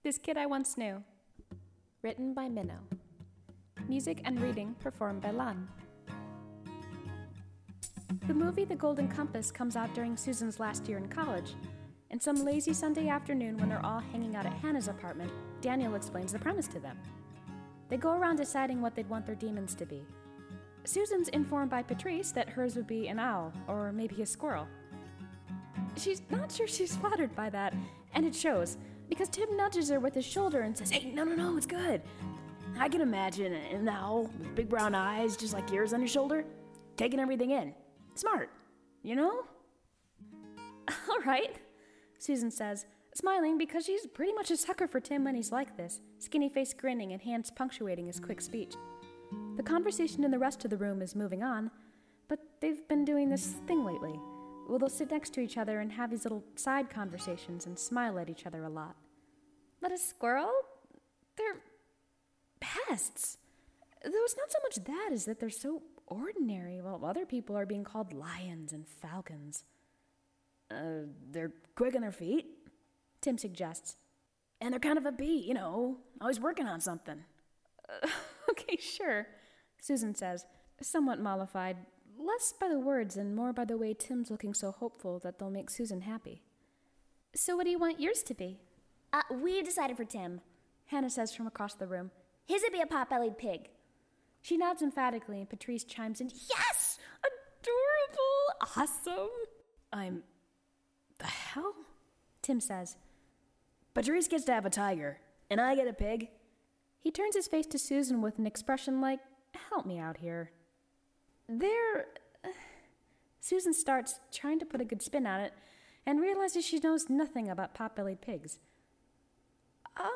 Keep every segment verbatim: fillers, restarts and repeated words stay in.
This Kid I Once Knew. Written by Minnow. Music and reading performed by Lan. The movie The Golden Compass comes out during Susan's last year in college. And some lazy Sunday afternoon when they're all hanging out at Hannah's apartment, Daniel explains the premise to them. They go around deciding what they'd want their demons to be. Susan's informed by Patrice that hers would be an owl, or maybe a squirrel. She's not sure she's flattered by that, and it shows, because Tim nudges her with his shoulder and says, "Hey, no, no, no, it's good. I can imagine an owl with big brown eyes just like yours on your shoulder, taking everything in. Smart, you know?" "All right," Susan says, smiling because she's pretty much a sucker for Tim when he's like this, skinny face grinning and hands punctuating his quick speech. The conversation in the rest of the room is moving on, but they've been doing this thing lately. Well, they'll sit next to each other and have these little side conversations and smile at each other a lot. But a squirrel? They're pests. Though it's not so much that as that they're so ordinary, while other people are being called lions and falcons. Uh, they're quick on their feet, Tim suggests. And they're kind of a bee, you know, always working on something. Uh, okay, sure, Susan says, somewhat mollified, less by the words and more by the way Tim's looking so hopeful that they'll make Susan happy. "So what do you want yours to be?" Uh, we decided for Tim, Hannah says from across the room. His would be a pot-bellied pig. She nods emphatically and Patrice chimes in, "Yes! Adorable! Awesome!" "I'm... the hell?" Tim says. "Patrice gets to have a tiger, and I get a pig." He turns his face to Susan with an expression like, "Help me out here." They're... Uh, Susan starts trying to put a good spin on it and realizes she knows nothing about pot-bellied pigs. Um,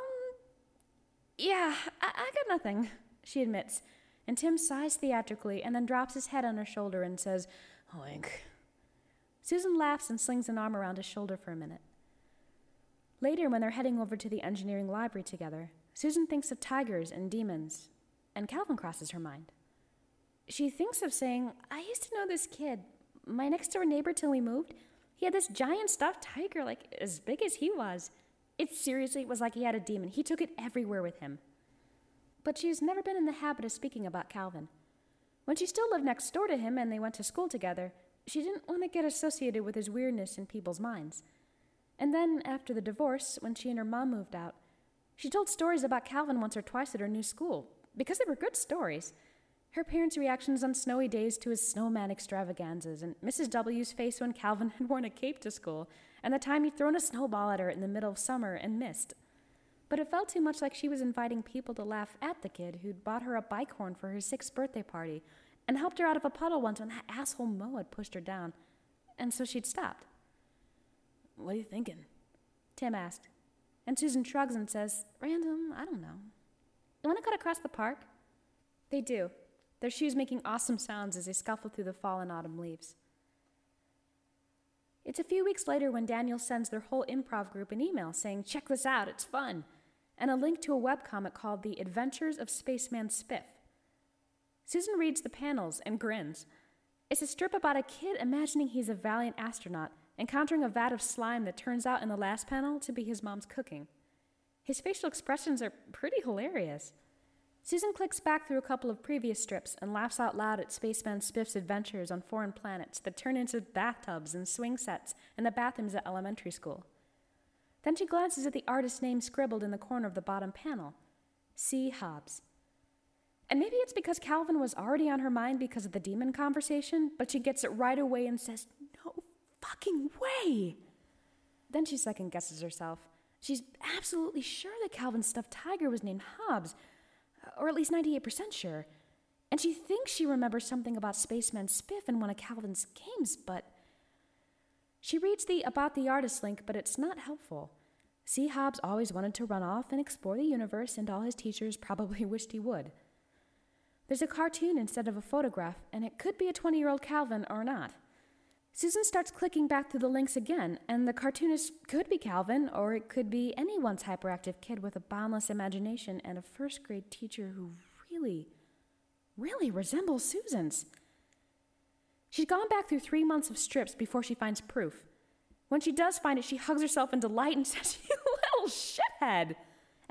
yeah, I, I got nothing, she admits, and Tim sighs theatrically and then drops his head on her shoulder and says, "Oink." Susan laughs and slings an arm around his shoulder for a minute. Later, when they're heading over to the engineering library together, Susan thinks of tigers and demons, and Calvin crosses her mind. She thinks of saying, "I used to know this kid, my next-door neighbor till we moved. He had this giant stuffed tiger, like as big as he was. It seriously was like he had a demon. He took it everywhere with him." But she's never been in the habit of speaking about Calvin. When she still lived next door to him and they went to school together, she didn't want to get associated with his weirdness in people's minds. And then, after the divorce, when she and her mom moved out, she told stories about Calvin once or twice at her new school, because they were good stories. Her parents' reactions on snowy days to his snowman extravaganzas, and Missus W's face when Calvin had worn a cape to school, and the time he'd thrown a snowball at her in the middle of summer and missed. But it felt too much like she was inviting people to laugh at the kid who'd bought her a bike horn for her sixth birthday party and helped her out of a puddle once when that asshole Mo had pushed her down, and so she'd stopped. "What are you thinking?" Tim asked, and Susan shrugs and says, "Random, I don't know. You want to cut across the park?" They do, their shoes making awesome sounds as they scuffle through the fall and autumn leaves. It's a few weeks later when Daniel sends their whole improv group an email saying, "Check this out, it's fun," and a link to a webcomic called The Adventures of Spaceman Spiff. Susan reads the panels and grins. It's a strip about a kid imagining he's a valiant astronaut, encountering a vat of slime that turns out in the last panel to be his mom's cooking. His facial expressions are pretty hilarious. Susan clicks back through a couple of previous strips and laughs out loud at Spaceman Spiff's adventures on foreign planets that turn into bathtubs and swing sets in the bathrooms at elementary school. Then she glances at the artist's name scribbled in the corner of the bottom panel, C. Hobbs. And maybe it's because Calvin was already on her mind because of the demon conversation, but she gets it right away and says, "No fucking way!" Then she second-guesses herself. She's absolutely sure that Calvin's stuffed tiger was named Hobbs, or at least ninety-eight percent sure. And she thinks she remembers something about Spaceman Spiff in one of Calvin's games, but... She reads the About the Artist link, but it's not helpful. C. Hobbs always wanted to run off and explore the universe, and all his teachers probably wished he would. There's a cartoon instead of a photograph, and it could be a twenty-year-old Calvin or not. Susan starts clicking back through the links again, and the cartoonist could be Calvin, or it could be anyone's hyperactive kid with a boundless imagination and a first-grade teacher who really, really resembles Susan's. She's gone back through three months of strips before she finds proof. When she does find it, she hugs herself in delight and says, "You little shithead!"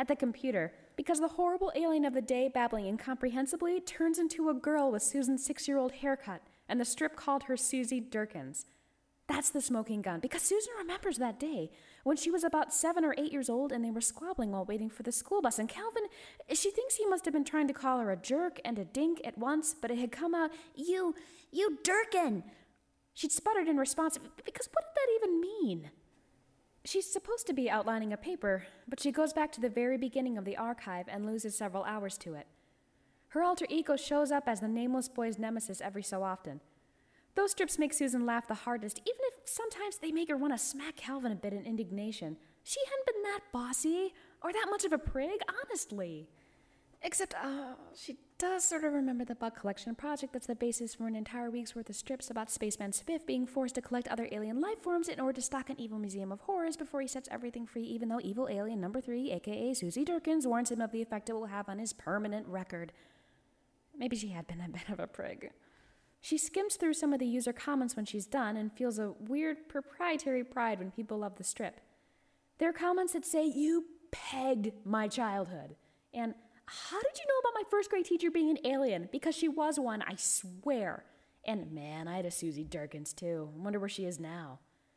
at the computer because the horrible alien of the day, babbling incomprehensibly, turns into a girl with Susan's six-year-old haircut, and the strip called her Susie Durkins. That's the smoking gun, because Susan remembers that day when she was about seven or eight years old and they were squabbling while waiting for the school bus. And Calvin, she thinks he must have been trying to call her a jerk and a dink at once, but it had come out, you, you Durkin. She'd sputtered in response, because what did that even mean? She's supposed to be outlining a paper, but she goes back to the very beginning of the archive and loses several hours to it. Her alter ego shows up as the nameless boy's nemesis every so often. Those strips make Susan laugh the hardest, even if sometimes they make her want to smack Calvin a bit in indignation. She hadn't been that bossy, or that much of a prig, honestly. Except, uh, she does sort of remember the bug collection project that's the basis for an entire week's worth of strips about Spaceman Spiff being forced to collect other alien life forms in order to stock an evil museum of horrors before he sets everything free, even though evil alien number three, aka Susie Durkins, warns him of the effect it will have on his permanent record. Maybe she had been a bit of a prig. She skims through some of the user comments when she's done and feels a weird proprietary pride when people love the strip. There are comments that say, "You pegged my childhood," and "How did you know about my first grade teacher being an alien? Because she was one, I swear." And man, I had a Susie Durkins too. I wonder where she is now.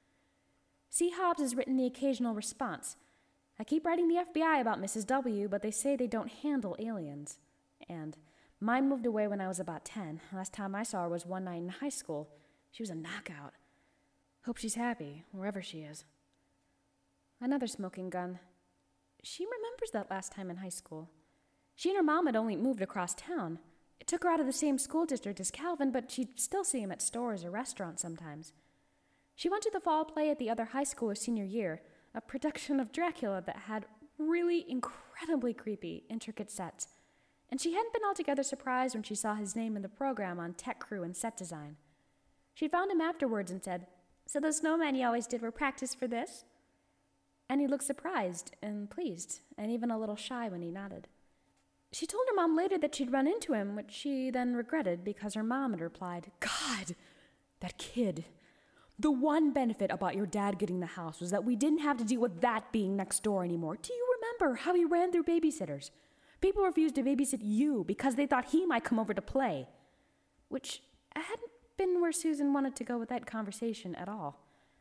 C. Hobbs has written the occasional response. "I keep writing the F B I about Missus W, but they say they don't handle aliens." And "Mine moved away when I was about ten. Last time I saw her was one night in high school. She was a knockout. Hope she's happy, wherever she is." Another smoking gun. She remembers that last time in high school. She and her mom had only moved across town. It took her out of the same school district as Calvin, but she'd still see him at stores or restaurants sometimes. She went to the fall play at the other high school her senior year, a production of Dracula that had really incredibly creepy, intricate sets. And she hadn't been altogether surprised when she saw his name in the program on tech crew and set design. She found him afterwards and said, "So those snowmen you always did were practice for this?" And he looked surprised and pleased, and even a little shy when he nodded. She told her mom later that she'd run into him, which she then regretted because her mom had replied, "God, that kid. The one benefit about your dad getting the house was that we didn't have to deal with that being next door anymore. Do you remember how he ran through babysitters? People refused to babysit you because they thought he might come over to play." Which hadn't been where Susan wanted to go with that conversation at all.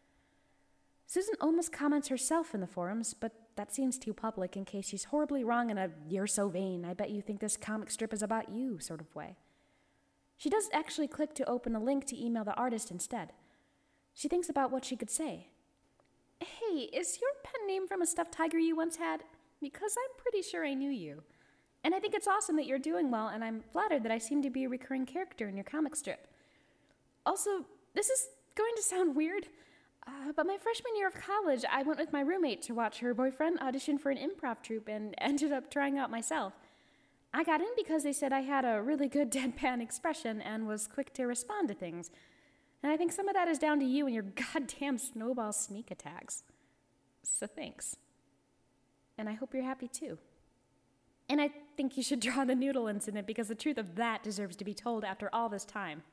Susan almost comments herself in the forums, but that seems too public in case she's horribly wrong in a "you're so vain, I bet you think this comic strip is about you" sort of way. She does actually click to open a link to email the artist instead. She thinks about what she could say. "Hey, is your pen name from a stuffed tiger you once had? Because I'm pretty sure I knew you. And I think it's awesome that you're doing well, and I'm flattered that I seem to be a recurring character in your comic strip. Also, this is going to sound weird, uh, but my freshman year of college, I went with my roommate to watch her boyfriend audition for an improv troupe and ended up trying out myself. I got in because they said I had a really good deadpan expression and was quick to respond to things. And I think some of that is down to you and your goddamn snowball sneak attacks. So thanks. And I hope you're happy too. And I think you should draw the noodle incident because the truth of that deserves to be told after all this time."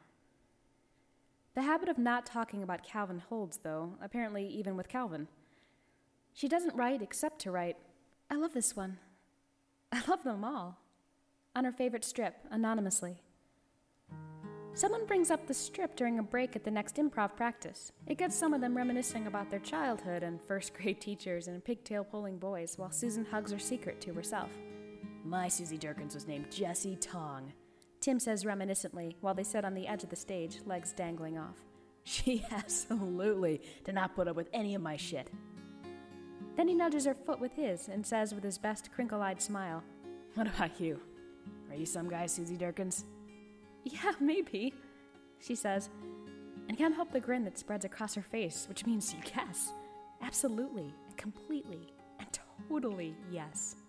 The habit of not talking about Calvin holds, though, apparently even with Calvin. She doesn't write except to write, "I love this one. I love them all," on her favorite strip, anonymously. Someone brings up the strip during a break at the next improv practice. It gets some of them reminiscing about their childhood and first grade teachers and pigtail-pulling boys while Susan hugs her secret to herself. "My Susie Durkins was named Jessie Tong," Tim says reminiscently while they sit on the edge of the stage, legs dangling off. "She absolutely did not put up with any of my shit." Then he nudges her foot with his and says with his best crinkle-eyed smile, "What about you? Are you some guy, Susie Durkins?" "Yeah, maybe," she says, and can't help the grin that spreads across her face, which means yes, absolutely, and completely, and totally yes.